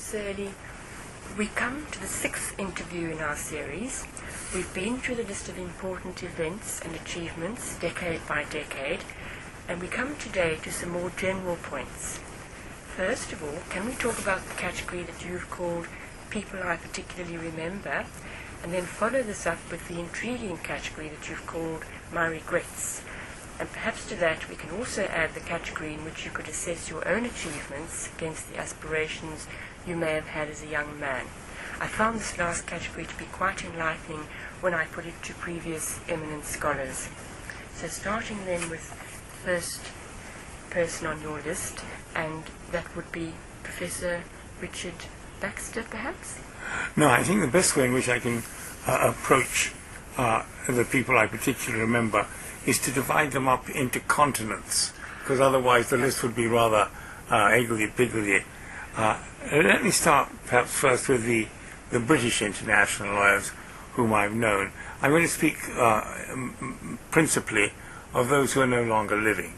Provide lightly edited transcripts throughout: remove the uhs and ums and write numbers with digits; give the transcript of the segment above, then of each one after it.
Sir Eddie, we come to the sixth interview in our series. We've been through the list of important events and achievements, decade by decade, and we come today to some more general points. First of all, can we talk about the category that you've called People I Particularly Remember, and then follow this up with the intriguing category that you've called My Regrets. And perhaps to that we can also add the category in which you could assess your own achievements against the aspirations you may have had as a young man. I found this last category to be quite enlightening when I put it to previous eminent scholars. So starting then with the first person on your list, and that would be Professor Richard Baxter, perhaps? No, I think the best way in which I can approach the people I particularly remember is to divide them up into continents, because otherwise the list would be rather higgledy-piggledy. Let me start perhaps first with the British international lawyers whom I've known. I'm going to speak principally of those who are no longer living.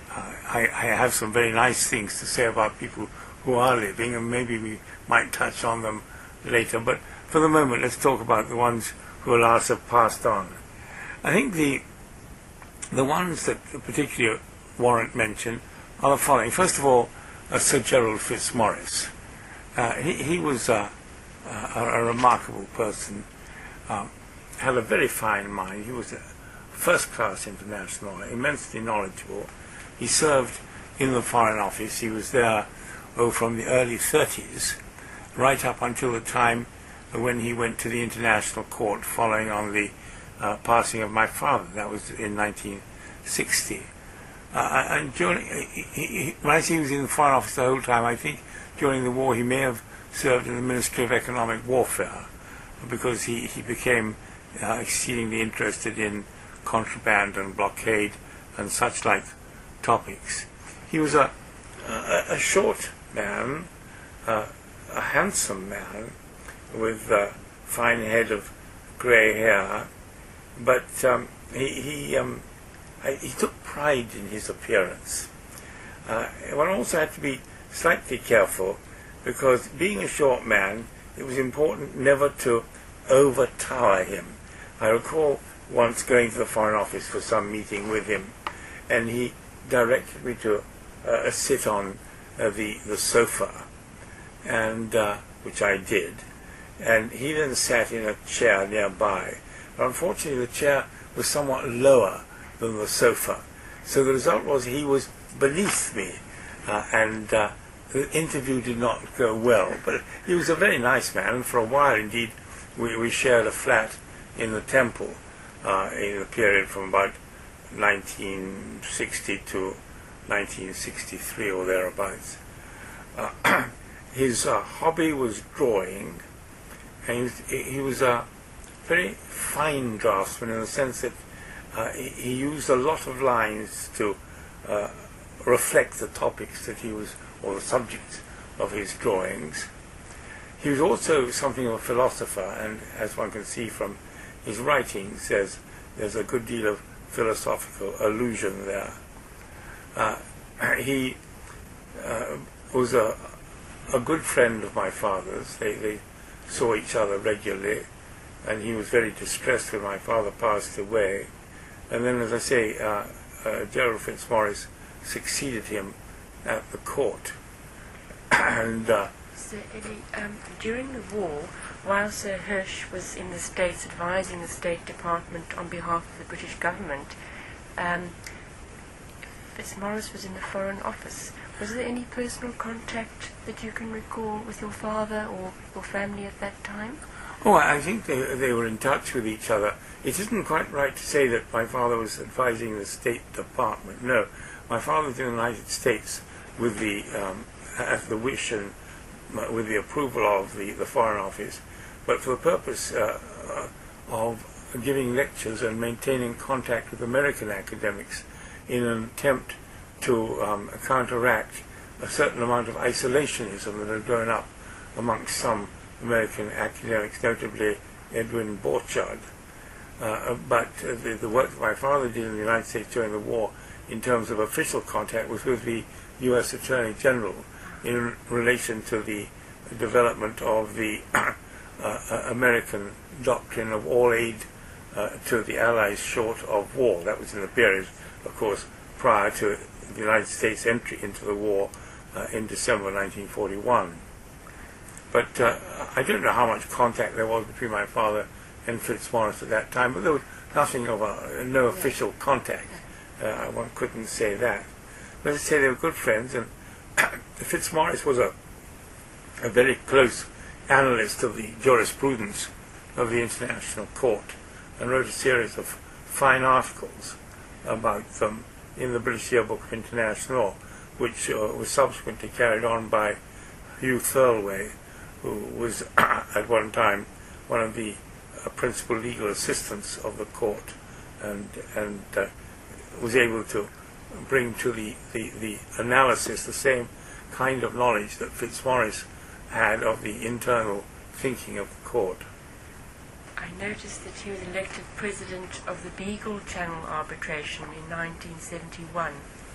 I have some very nice things to say about people who are living, and maybe we might touch on them later, but for the moment let's talk about the ones who alas have passed on. I think the ones that particularly warrant mention are the following. First of all, Sir Gerald Fitzmaurice. He was a remarkable person, had a very fine mind. He was a first-class international, immensely knowledgeable. He served in the Foreign Office. He was there from the early 30s, right up until the time when he went to the International Court following on the passing of my father. That was in 1960. And during, when I say he was in the Foreign Office the whole time, I think during the war he may have served in the Ministry of Economic Warfare, because he became exceedingly interested in contraband and blockade and such like topics. He was a short man, a handsome man with a fine head of grey hair, but he took pride in his appearance. One also had to be slightly careful, because being a short man, it was important never to overtower him. I recall once going to the Foreign Office for some meeting with him, and he directed me to sit on the sofa, and which I did, and he then sat in a chair nearby. But unfortunately the chair was somewhat lower than the sofa, so the result was he was beneath me, and the interview did not go well. But he was a very nice man, and for a while indeed we shared a flat in the Temple in the period from about 1960 to 1963 or thereabouts. His hobby was drawing, and he was a very fine draftsman in the sense that he used a lot of lines to reflect the topics that he was, or the subjects of his drawings. He was also something of a philosopher, and as one can see from his writings, there's a good deal of philosophical allusion there. He was a good friend of my father's. They saw each other regularly, and he was very distressed when my father passed away. And then, as I say, Gerald Fitzmaurice succeeded him at the court. And Sir Eddie, during the war, while Sir Hirsch was in the States advising the State Department on behalf of the British government, Fitzmaurice was in the Foreign Office. Was there any personal contact that you can recall with your father or your family at that time? Oh, I think they were in touch with each other. It isn't quite right to say that my father was advising the State Department. No, my father was in the United States with the at the wish and with the approval of the Foreign Office, but for the purpose of giving lectures and maintaining contact with American academics in an attempt to counteract a certain amount of isolationism that had grown up amongst some American academics, notably Edwin Borchardt. But the work that my father did in the United States during the war in terms of official contact was with the U.S. Attorney General in relation to the development of the American doctrine of all aid to the Allies short of war. That was in the period, of course, prior to the United States entry into the war in December 1941. But I don't know how much contact there was between my father and Fitzmaurice at that time, but there was nothing of no official contact. One couldn't say that. But as I say, they were good friends, and Fitzmaurice was a very close analyst of the jurisprudence of the International Court and wrote a series of fine articles about them in the British Yearbook of International Law, which was subsequently carried on by Hugh Thirlway, who was at one time one of the principal legal assistants of the court, and was able to bring to the analysis the same kind of knowledge that Fitzmaurice had of the internal thinking of the court. I noticed that he was elected president of the Beagle Channel arbitration in 1971.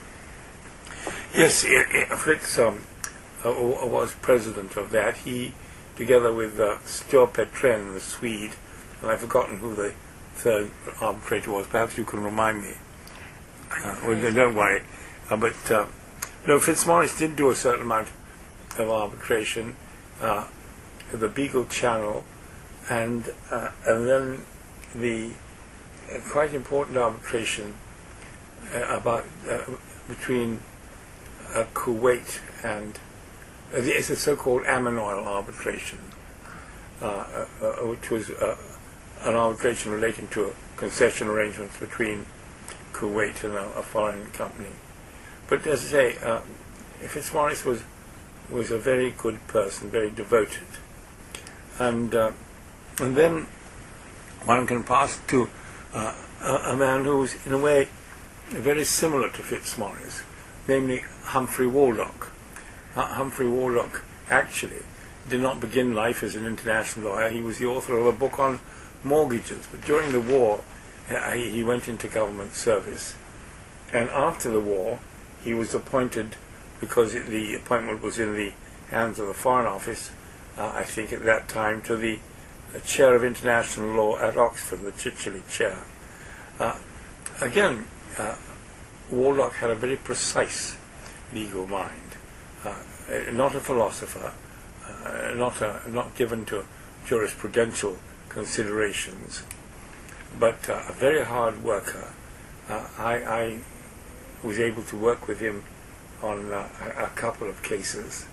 Yes, Fritz was president of that. He, together with Stuart Petren, the Swede, and I've forgotten who the third arbitrator was. Perhaps you can remind me. Well, don't worry. But no, Fitzmaurice did do a certain amount of arbitration, the Beagle Channel, and then the quite important arbitration about between Kuwait and it's the so-called Ammon Oil arbitration, which was an arbitration relating to concession arrangements between Kuwait and a foreign company. But as I say, Fitzmaurice was a very good person, very devoted, and then one can pass to a man who was in a way very similar to Fitzmaurice, namely Humphrey Waldock. Humphrey Waldock actually did not begin life as an international lawyer. He was the author of a book on mortgages, but during the war he went into government service, and after the war he was appointed, because the appointment was in the hands of the Foreign Office, I think at that time, to the chair of international law at Oxford, the Chichely chair. Again, Waldock had a very precise legal mind, not a philosopher, not given to jurisprudential considerations, but a very hard worker. I was able to work with him on a couple of cases,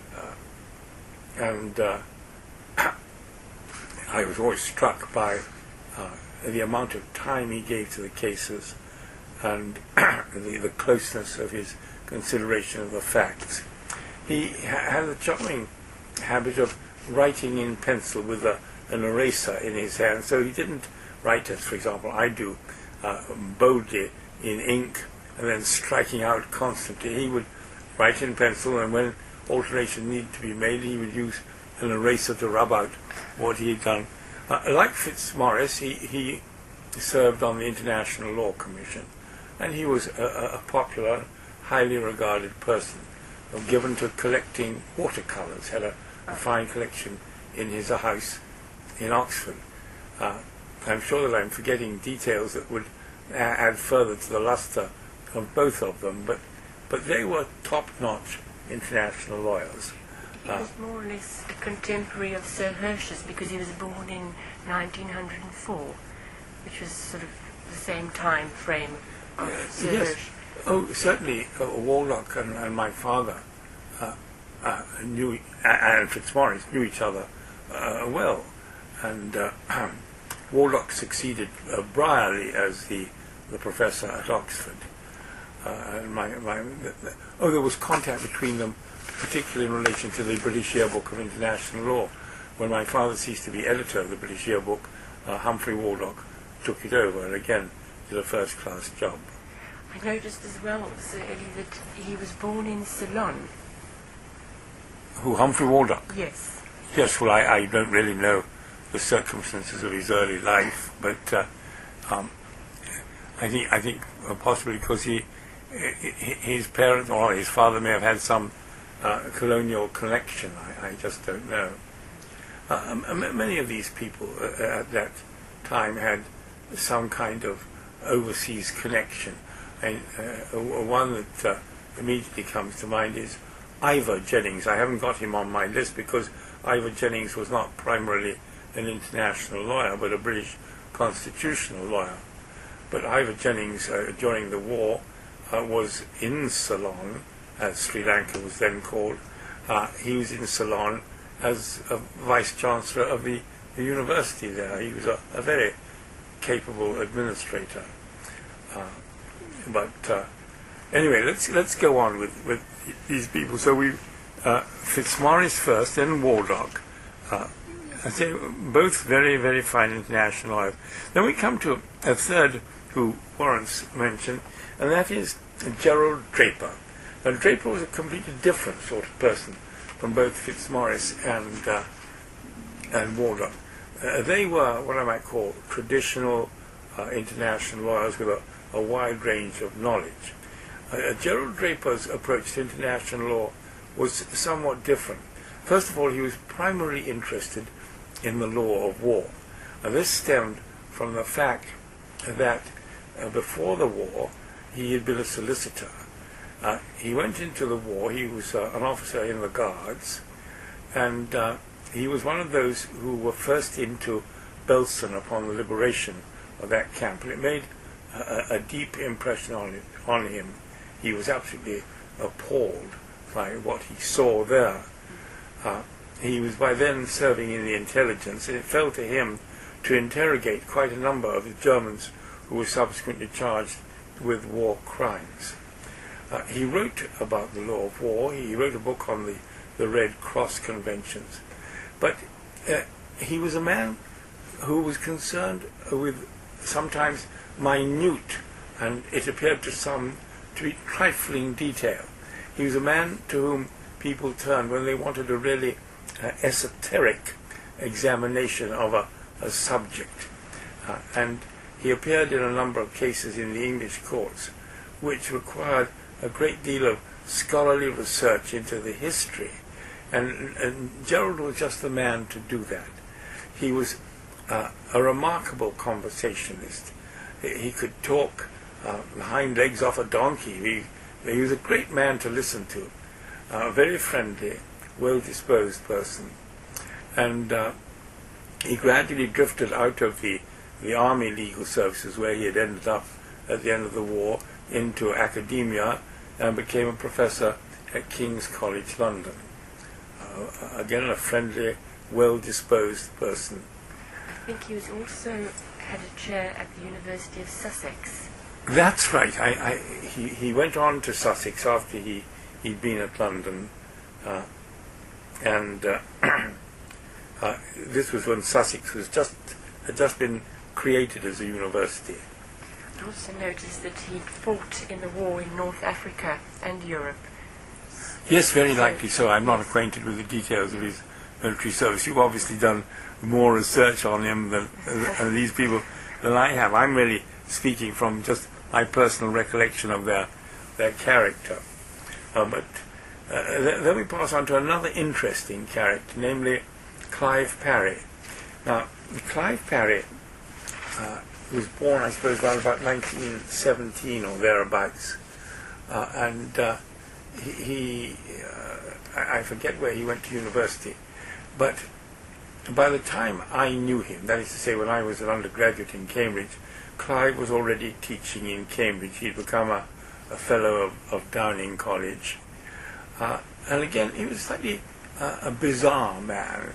and I was always struck by the amount of time he gave to the cases and the closeness of his consideration of the facts. He had a charming habit of writing in pencil with an eraser in his hand, so he didn't write as, for example, I do, boldly in ink and then striking out constantly. He would write in pencil, and when alteration needed to be made, he would use an eraser to rub out what he had done. Like Fitzmaurice, he served on the International Law Commission, and he was a popular, highly regarded person, given to collecting watercolours. Had a fine collection in his house in Oxford. I'm sure that I'm forgetting details that would add further to the lustre of both of them, but they were top-notch international lawyers. He was more or less a contemporary of Sir Hersch's, because he was born in 1904, which was sort of the same time frame of Sir Yes. Hersch. Oh, certainly, Waldock and my father knew, and Fitzmaurice knew each other well, and Waldock succeeded Brierley as the professor at Oxford. And there was contact between them, particularly in relation to the British Yearbook of International Law. When my father ceased to be editor of the British Yearbook, Humphrey Waldock took it over, and again did a first-class job. I noticed as well, Sir Eddie, that he was born in Ceylon. Who, Humphrey Waldock? Yes. Yes, well, I don't really know the circumstances of his early life, but I think possibly because his parents or his father may have had some colonial connection. I just don't know. Many of these people at that time had some kind of overseas connection. And one that immediately comes to mind is Ivor Jennings. I haven't got him on my list because Ivor Jennings was not primarily an international lawyer, but a British constitutional lawyer. But Ivor Jennings, during the war, was in Ceylon, as Sri Lanka was then called. He was in Ceylon as a vice-chancellor of the university there. He was a very capable administrator. Anyway, let's go on with these people. So we Fitzmaurice first, then Waldock. I say both very, very fine international lawyers. Then we come to a third who warrants mention, and that is Gerald Draper. Now, Draper was a completely different sort of person from both Fitzmaurice and Waldock. They were what I might call traditional international lawyers with a wide range of knowledge. Gerald Draper's approach to international law was somewhat different. First of all, he was primarily interested in the law of war. And this stemmed from the fact that before the war, he had been a solicitor. He went into the war, he was an officer in the Guards, and he was one of those who were first into Belsen upon the liberation of that camp, and it made a deep impression on him. He was absolutely appalled by what he saw there. He was by then serving in the intelligence, and it fell to him to interrogate quite a number of the Germans who were subsequently charged with war crimes. He wrote about the law of war. He wrote a book on the Red Cross conventions. But he was a man who was concerned with sometimes minute, and it appeared to some to be trifling detail. He was a man to whom people turned when they wanted a really esoteric examination of a subject. And he appeared in a number of cases in the English courts, which required a great deal of scholarly research into the history. And Gerald was just the man to do that. He was a remarkable conversationalist. He could talk the hind legs off a donkey. He was a great man to listen to. A very friendly, well-disposed person. And he gradually drifted out of the army legal services, where he had ended up at the end of the war, into academia and became a professor at King's College London. Again, a friendly, well-disposed person. I think he was also had a chair at the University of Sussex. That's right. He went on to Sussex after he'd been at London, and this was when Sussex had just been created as a university. I also noticed that he fought in the war in North Africa and Europe. Yes, very likely so. I'm not acquainted with the details of his military service. You've obviously done more research on him than these people than I have. I'm really speaking from just my personal recollection of their character. But then we pass on to another interesting character, namely Clive Parry. Now, Clive Parry was born, I suppose, around about 1917 or thereabouts, and I forget where he went to university, but by the time I knew him, that is to say when I was an undergraduate in Cambridge, Clive was already teaching in Cambridge. He'd become a fellow of Downing College. And again, he was slightly a bizarre man.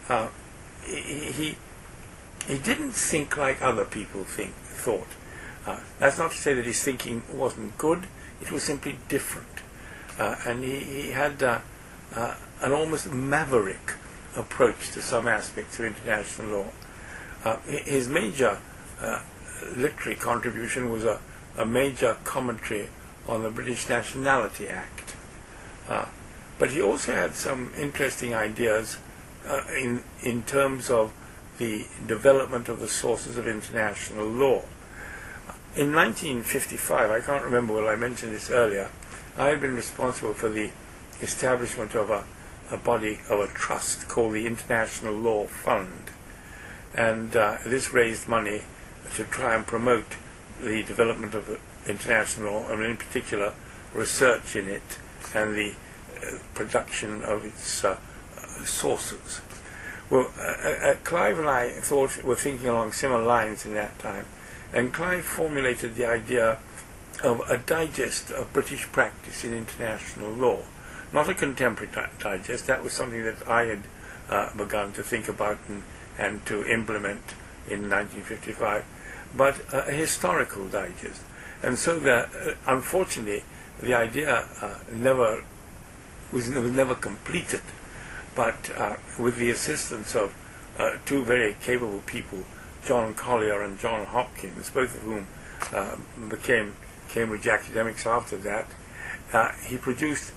He didn't think like other people thought. That's not to say that his thinking wasn't good. It was simply different. And he had an almost maverick approach to some aspects of international law. His major literary contribution was a major commentary on the British Nationality Act. But he also had some interesting ideas in terms of the development of the sources of international law. In 1955, I can't remember whether I mentioned this earlier, I had been responsible for the establishment of a body, of a trust called the International Law Fund. And this raised money to try and promote the development of international law, and in particular research in it and the production of its sources. Well, Clive and I were thinking along similar lines in that time, and Clive formulated the idea of a digest of British practice in international law. Not a contemporary digest, that was something that I had begun to think about and to implement in 1955, but a historical digest. And so unfortunately, the idea was never completed, but with the assistance of two very capable people, John Collier and John Hopkins, both of whom became Cambridge academics after that, he produced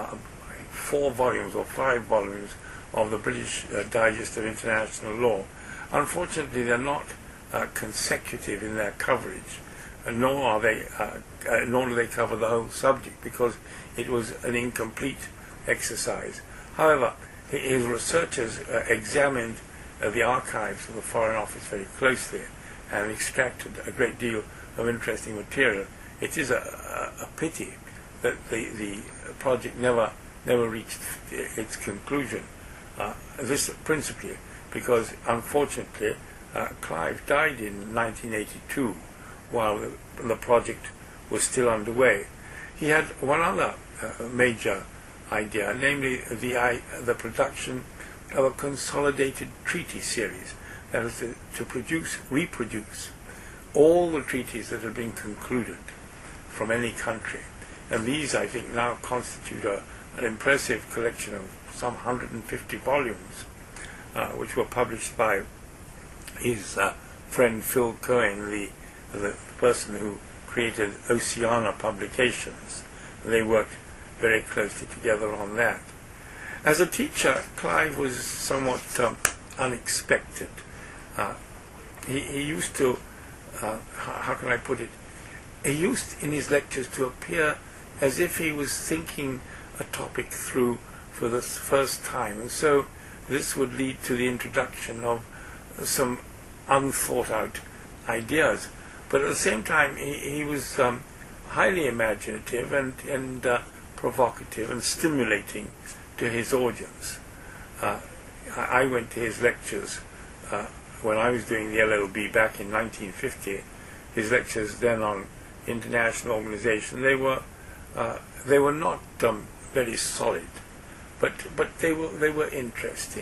4 volumes or 5 volumes of the British Digest of International Law. Unfortunately, they're not consecutive in their coverage, nor do they cover the whole subject, because it was an incomplete exercise. However, his researchers examined the archives of the Foreign Office very closely and extracted a great deal of interesting material. It is a pity that the project never reached its conclusion. This principally because, unfortunately, Clive died in 1982 while the project was still underway. He had one other major idea, namely the production of a consolidated treaty series, that is to reproduce all the treaties that had been concluded from any country. And these, I think, now constitute an impressive collection of some 150 volumes, which were published by his friend Phil Cohen, the person who created Oceana Publications. They worked very closely together on that. As a teacher, Clive was somewhat unexpected. He used to, how can I put it, he used in his lectures to appear as if he was thinking a topic through for the first time, and so this would lead to the introduction of some unthought out ideas. But at the same time, he was highly imaginative and provocative and stimulating to his audience. I went to his lectures when I was doing the LLB back in 1950. His lectures then on international organization, they were not very solid, but they were interesting.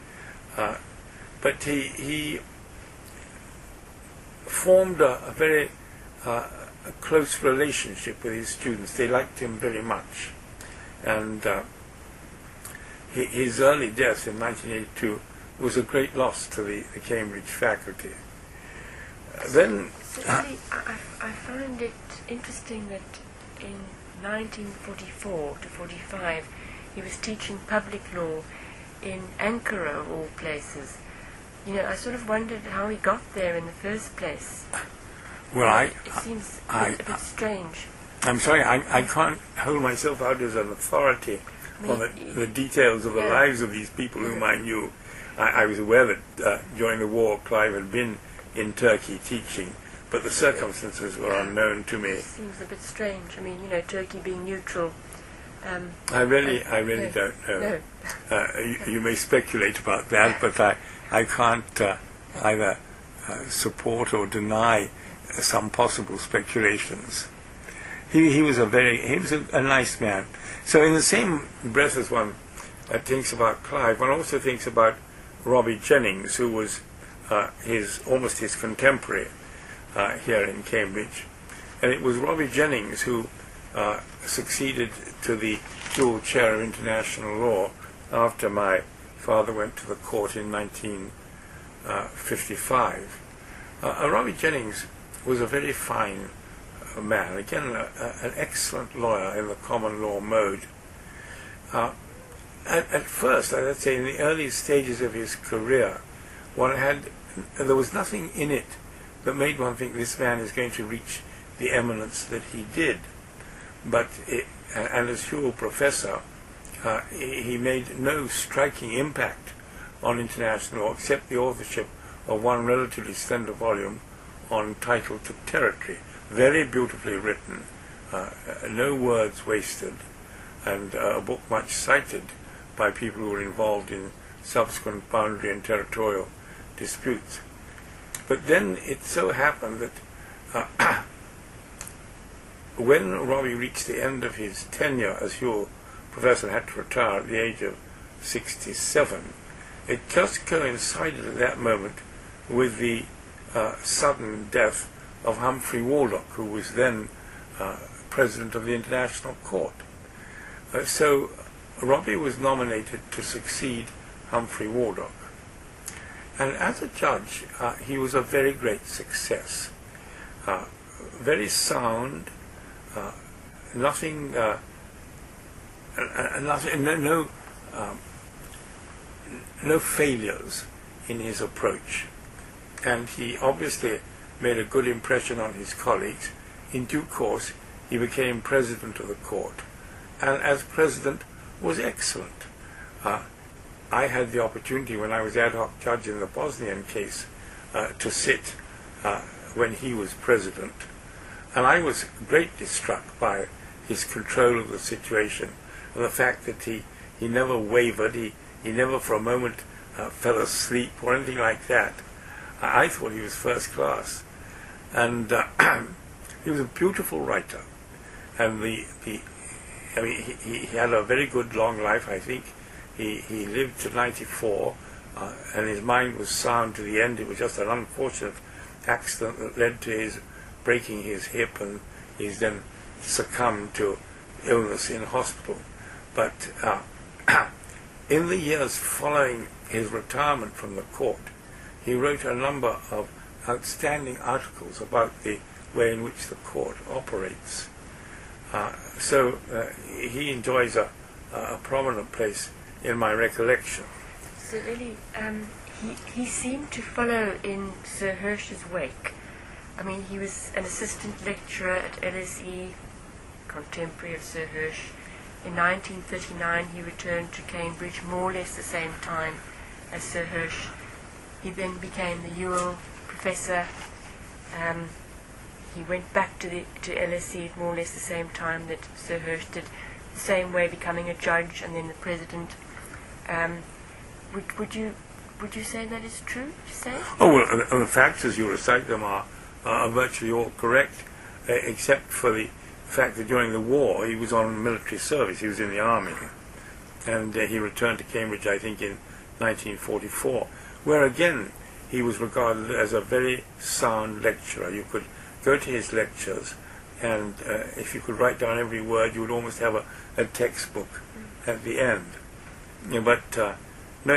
But he formed a very close relationship with his students. They liked him very much, and his early death in 1982 was a great loss to the Cambridge faculty. Then I find it interesting that in 1944 to 45 he was teaching public law in Ankara, of all places. You know, I sort of wondered how he got there in the first place. Well, it seems a bit strange. I'm sorry, I can't hold myself out as an authority on the details of the lives of these people whom I knew. I was aware that during the war Clive had been in Turkey teaching, but the circumstances were unknown to me. It seems a bit strange. I mean, you know, Turkey being neutral. I really don't know. No. You may speculate about that, but I can't either support or deny some possible speculations. He was a nice man. So in the same breath as one thinks about Clive, one also thinks about Robbie Jennings, who was almost his contemporary here in Cambridge. And it was Robbie Jennings who succeeded to the dual chair of international law after my father went to the court in 1955. Robbie Jennings was a very fine man, again an excellent lawyer in the common law mode. At first, let's say in the early stages of his career, there was nothing in it that made one think this man is going to reach the eminence that he did. But and as Whewell professor, he made no striking impact on international law except the authorship of one relatively slender volume on title to territory, very beautifully written, no words wasted, and a book much cited by people who were involved in subsequent boundary and territorial disputes. But then it so happened that when Robbie reached the end of his tenure as Whewell Professor had to retire at the age of 67, it just coincided at that moment with the sudden death of Humphrey Waldock, who was then President of the International Court. So Robbie was nominated to succeed Humphrey Waldock. And as a judge, he was a very great success. Very sound, nothing, no failures in his approach. And he obviously made a good impression on his colleagues. In due course, he became president of the court, and as president was excellent. I had the opportunity when I was ad hoc judge in the Bosnian case to sit when he was president, and I was greatly struck by his control of the situation, and the fact that he never wavered, he never for a moment fell asleep or anything like that. I thought he was first class, and he was a beautiful writer, and he had a very good long life. I think he lived to 94, and his mind was sound to the end. It was just an unfortunate accident that led to his breaking his hip, and he's then succumbed to illness in hospital. But in the years following his retirement from the court, he wrote a number of outstanding articles about the way in which the court operates. So he enjoys a prominent place in my recollection. So really, he seemed to follow in Sir Hirsch's wake. I mean, he was an assistant lecturer at LSE, contemporary of Sir Hirsch. In 1939 he returned to Cambridge, more or less the same time as Sir Hirsch. He then became the Whewell Professor. He went back to LSE at more or less the same time that Sir Hirsch did, the same way becoming a judge and then the president. Would you say that is true? Oh, well, the facts as you recite them are virtually all correct, except for the fact that during the war he was on military service. He was in the army, and he returned to Cambridge, I think, in 1944, where again he was regarded as a very sound lecturer. You could go to his lectures, and if you could write down every word, you would almost have a textbook at the end. Yeah, but no,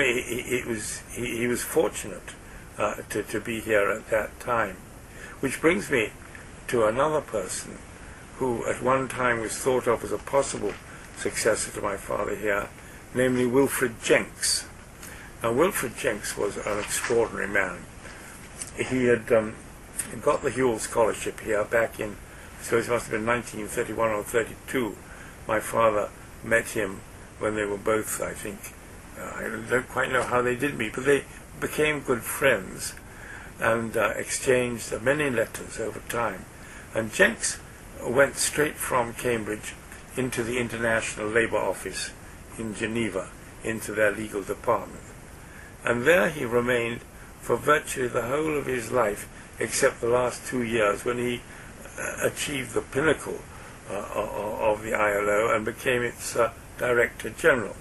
he was fortunate to be here at that time. Which brings me to another person who at one time was thought of as a possible successor to my father here, namely Wilfred Jenks. Now, Wilfred Jenks was an extraordinary man. He had got the Whewell Scholarship here back in, so it must have been 1931 or 32. My father met him when they were both, I think, I don't quite know how they did meet, but they became good friends and exchanged many letters over time. And Jenks went straight from Cambridge into the International Labour Office in Geneva, into their legal department. And there he remained for virtually the whole of his life, except the last 2 years when he achieved the pinnacle of the ILO and became its Director General.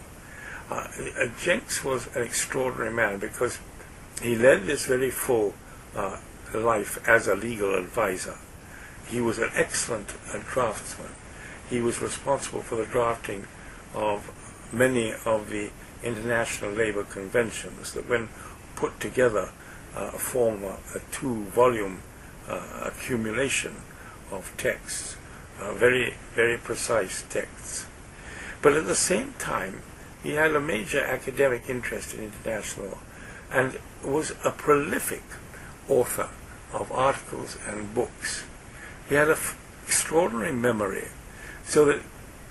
Jenks was an extraordinary man because he led this very full life as a legal advisor. He was an excellent draftsman. He was responsible for the drafting of many of the international labor conventions that, when put together, form a 2-volume accumulation of texts, very, very precise texts. But at the same time, he had a major academic interest in international law and was a prolific author of articles and books. He had an extraordinary memory, so that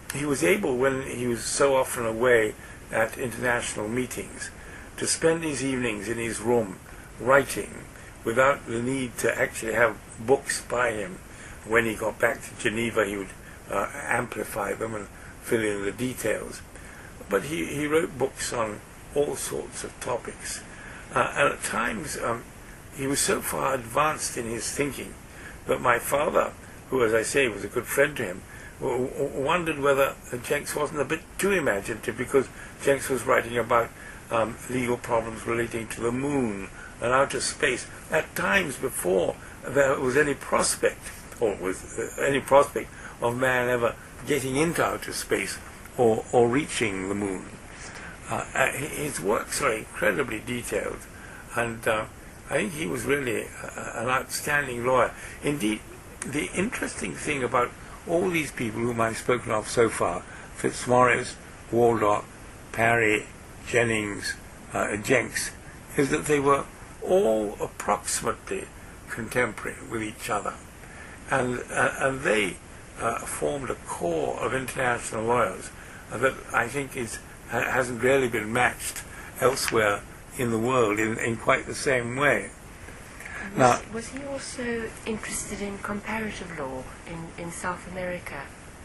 he was able, when he was so often away at international meetings, to spend his evenings in his room writing without the need to actually have books by him. When he got back to Geneva, he would amplify them and fill in the details. But he wrote books on all sorts of topics. And at times, he was so far advanced in his thinking that my father, who, as I say, was a good friend to him, wondered whether Jenks wasn't a bit too imaginative, because Jenks was writing about legal problems relating to the moon and outer space at times before there was any prospect, or was any prospect of man ever getting into outer space or reaching the moon. His works are incredibly detailed, and I think he was really an outstanding lawyer. Indeed, the interesting thing about all these people whom I've spoken of so far, Fitzmaurice, Waldock, Parry, Jennings, Jenks, is that they were all approximately contemporary with each other, and they formed a core of international lawyers that I think hasn't really been matched elsewhere in the world in quite the same way. Was he also interested in comparative law in South America?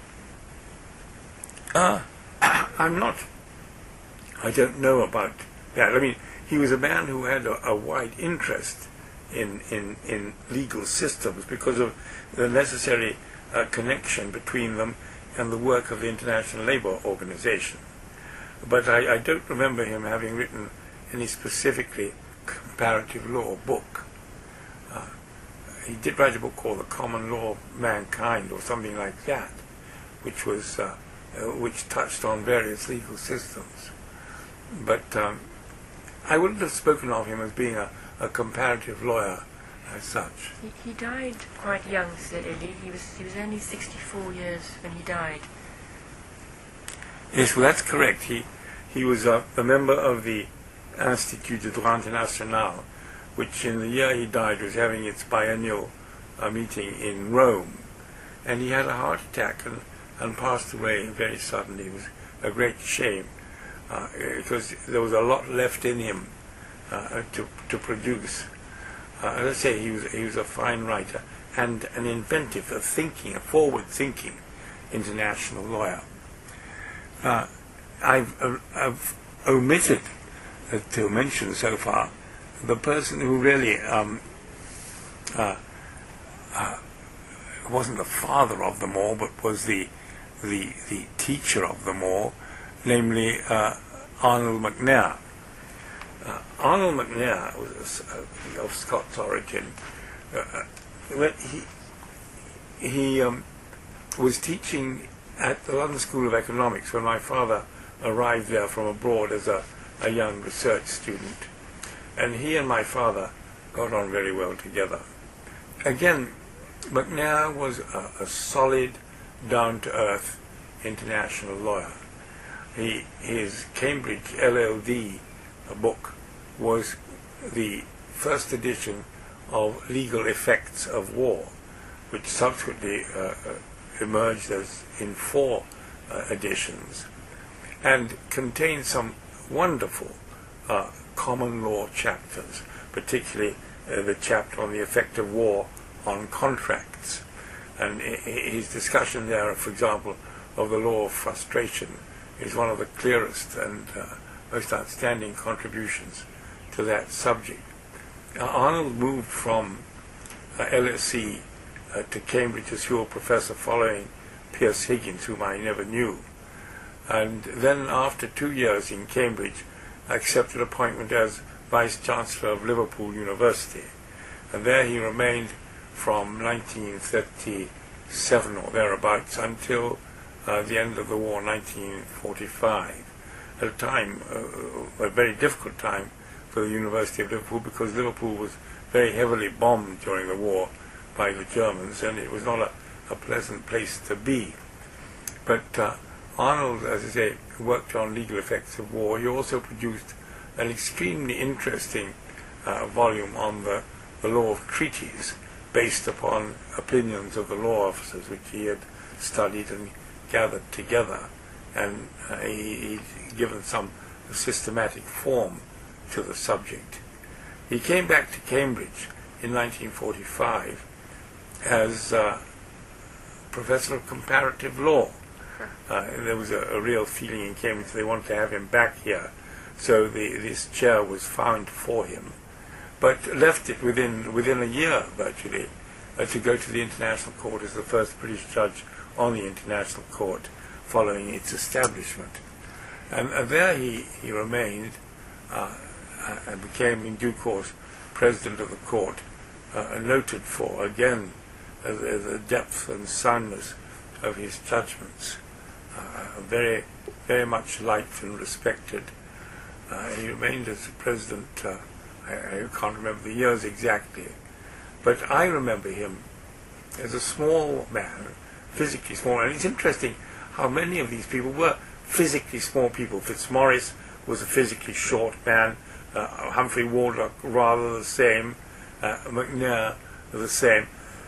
I don't know about that. I mean, he was a man who had a wide interest in legal systems because of the necessary connection between them and the work of the International Labour Organization. But I don't remember him having written any specifically comparative law book. He did write a book called The Common Law of Mankind, or something like that, which was which touched on various legal systems. But I wouldn't have spoken of him as being a comparative lawyer as such. He died quite young, said Eddie. He was only 64 years when he died. Yes, well, that's correct. He was a member of the Institut de Droit International, which in the year he died was having its biennial meeting in Rome. And he had a heart attack and passed away very suddenly. It was a great shame, because there was a lot left in him to produce. As I say, he was a fine writer and an inventive, a forward-thinking international lawyer. I've omitted to mention so far the person who really wasn't the father of them all, but was the teacher of them all, namely Arnold MacNair. Arnold MacNair was of Scots origin. He was teaching at the London School of Economics when my father arrived there from abroad as a young research student. And he and my father got on very well together. Again, MacNair was a solid, down-to-earth international lawyer. His Cambridge LLD book was the first edition of Legal Effects of War, which subsequently emerged as in 4 editions, and contained some wonderful common law chapters, particularly the chapter on the effect of war on contracts. And his discussion there, for example, of the law of frustration is one of the clearest and most outstanding contributions to that subject. Arnold moved from LSE to Cambridge as Whewell Professor following Pierce Higgins, whom I never knew. And then after 2 years in Cambridge, accepted appointment as Vice-Chancellor of Liverpool University. And there he remained from 1937 or thereabouts until the end of the war, 1945. At a time, a very difficult time for the University of Liverpool, because Liverpool was very heavily bombed during the war by the Germans, and it was not a pleasant place to be. But Arnold, as I say, worked on legal effects of war. He also produced an extremely interesting volume on the law of treaties, based upon opinions of the law officers which he had studied and gathered together, and he'd given some systematic form to the subject. He came back to Cambridge in 1945 as Professor of Comparative Law. There was a real feeling in Cambridge they wanted to have him back here, so this chair was found for him, but left it within a year virtually to go to the International Court as the first British judge on the International Court following its establishment. And there he remained and became in due course President of the Court, noted for, again, the depth and soundness of his judgments. Very, very much liked and respected. He remained as President, I can't remember the years exactly, but I remember him as a small man, physically small, and it's interesting how many of these people were physically small people. Fitzmaurice was a physically short man, Humphrey Wardlock rather the same, McNair the same,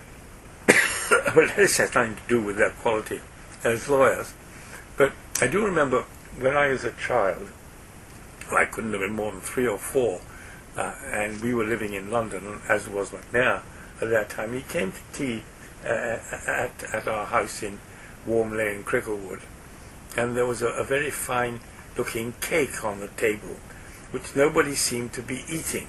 but this has nothing to do with their quality as lawyers. But I do remember when I was a child, I couldn't have been more than 3 or 4, and we were living in London, as was McNair at that time. He came to tea at our house in Warm Lane, Cricklewood, and there was a very fine looking cake on the table, which nobody seemed to be eating.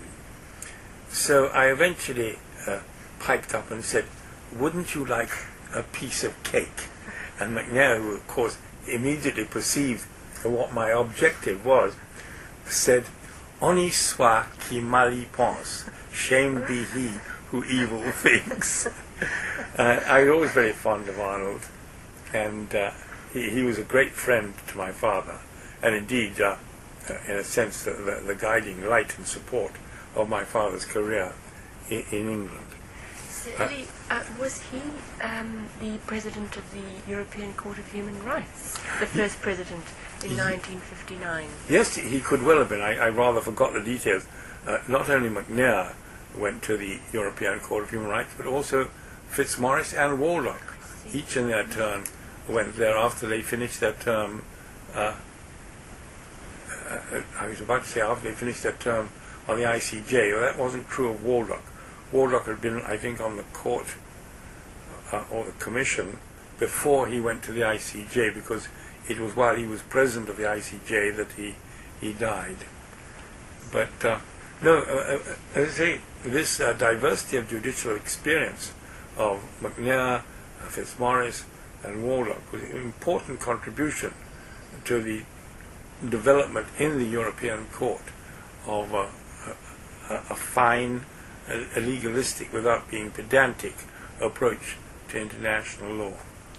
So I eventually piped up and said, "Wouldn't you like a piece of cake?" And McNair, who of course immediately perceived what my objective was, said, "Honi soit qui mal y pense, shame be he who evil thinks." I was always very fond of Arnold, and he was a great friend to my father, and indeed, in a sense, the guiding light and support of my father's career in England. So, Elie, was he the president of the European Court of Human Rights, the first president in 1959? Yes, he could well have been. I rather forgot the details. Not only McNair went to the European Court of Human Rights, but also Fitzmaurice and Wardlock. Each in their turn went there after they finished their term. I was about to say after they finished their term on the ICJ. Well, that wasn't true of Wardlock. Wardlock had been, I think, on the court or the commission before he went to the ICJ, because it was while he was president of the ICJ that he died. But as I say, this diversity of judicial experience of McNair, Fitzmaurice, and Wardlock was an important contribution to the development in the European Court of a fine, a legalistic, without being pedantic, approach to international law.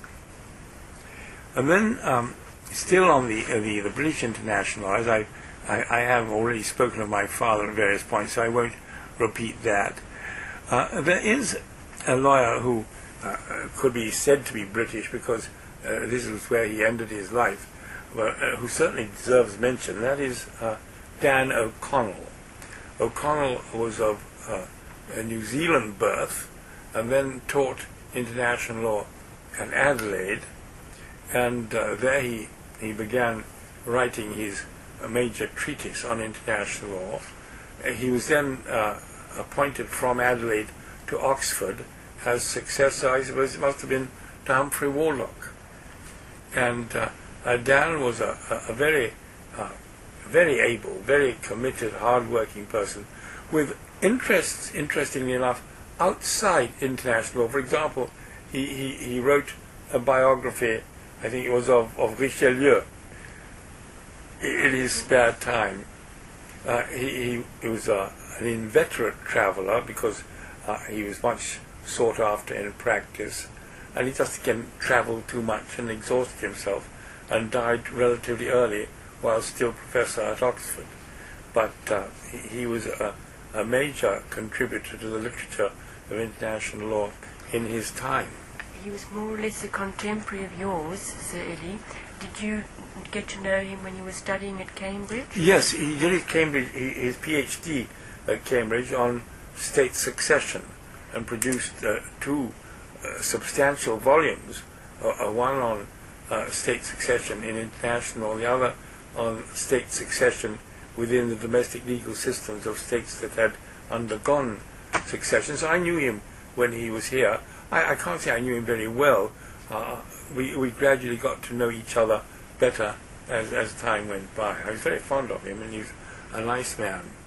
And then, still on the British International, as I have already spoken of my father at various points, so I won't repeat that. There is a lawyer who could be said to be British because this is where he ended his life, but who certainly deserves mention. That is Dan O'Connell. O'Connell was of a New Zealand birth and then taught international law at Adelaide, and there he began writing his major treatise on international law. He was then appointed from Adelaide to Oxford as successor, I suppose it must have been, to Humphrey Wardlock. And Dan was a very able, very committed, hard-working person with interests, interestingly enough, outside international law. For example, he wrote a biography, I think it was of Richelieu, in his spare time. He was an inveterate traveller because he was much sought after in practice, and he just again travelled too much and exhausted himself and died relatively early while still professor at Oxford. But he was a major contributor to the literature of international law in his time. He was more or less a contemporary of yours, Sir Elie. Did you get to know him when you were studying at Cambridge? Yes, he did his PhD at Cambridge on state succession and produced 2 substantial volumes, one on state succession in international, the other on state succession within the domestic legal systems of states that had undergone succession. So I knew him when he was here. I can't say I knew him very well. We gradually got to know each other better as time went by. I was very fond of him, and he's a nice man.